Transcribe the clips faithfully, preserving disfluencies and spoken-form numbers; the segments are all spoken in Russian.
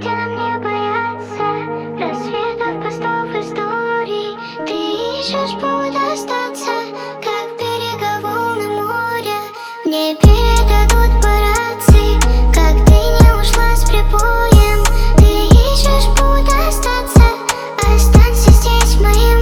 где нам не бояться рассветов, постов, историй. Ты ищешь повод остаться, как берега волны моря. Мне передадут по рации, как ты не ушла с прибоем. Ты ищешь повод остаться, останься здесь моим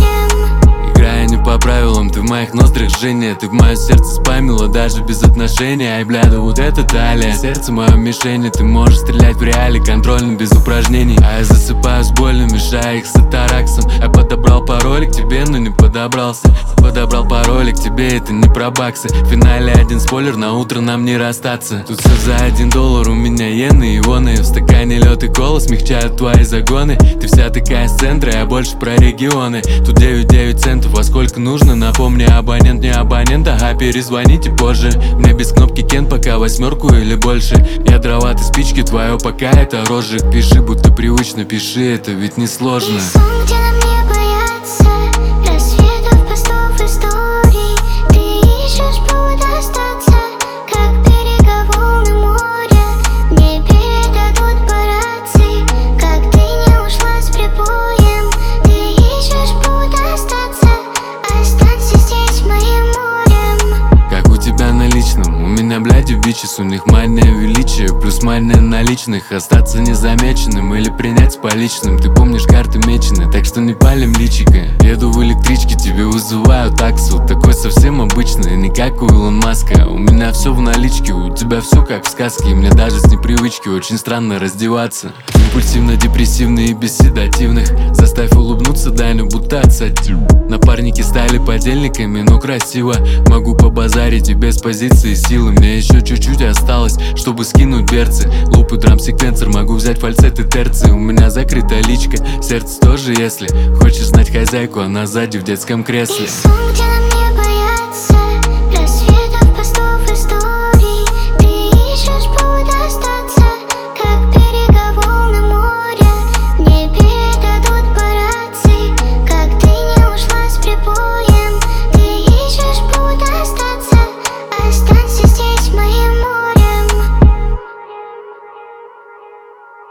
морем. Играя не по правилам, ты в моих ноздрях жжение. Ты в мое сердце спамила даже без отношения. Ай, бля, да вот это талия. Сердце мое мишень, ты можешь стрелять в реале контрольно, без упражнений. А я засыпаю с болью, мешая их с атараксом. Я подобрал пароль к тебе, но не подобрался. Подобрал пароль к тебе, это не про баксы. В финале один спойлер, на утро нам не расстаться. Тут все за один доллар, у меня иены и ионы. В стакане лед и кола смягчают твои загоны. Ты вся такая с центра, я больше про регионы. Тут девять девять центов, а сколько нужно? Напомни, абонент не абонент, ага, перезвоните позже. Мне без кнопки Кен, пока восьмерку или больше. Я дрова, ты спички, твое пока это розжиг. Пиши, будто привычно, пиши, это ведь не сложно. И сон, где нам не бояться рассветов, постов, историй. Ты ищешь повод остаться, как берега волны моря. Мне передадут по рации, как ты не ушла с прибоем. Ты ищешь повод остаться, останься здесь моим морем. Как у тебя на личном, у меня, блядь, бичес. У них мания величия, плюс мания наличных. Остаться незамеченным или принять с поличным. Ты помнишь, карты мечены, так что не палим личико. Еду в электричке, тебе вызываю таксу. Такой совсем обычный, не как у Илон Маска. У меня все в наличке, у тебя все как в сказке. И мне даже с непривычки очень странно раздеваться. Импульсивно-депрессивный и без седативных. Заставь улыбнуться, дай ну будто отсадил. Напарники стали подельниками, но красиво. Могу побазарить и без позиции силы. Мне еще чуть-чуть осталось, чтобы скинуть берцы. Лупы, драм-секвенсор, могу взять фальцет и терции. У меня закрыта личка, сердце тоже, если хочешь знать хозяйку, она сзади в детском кресле. И сон, где нам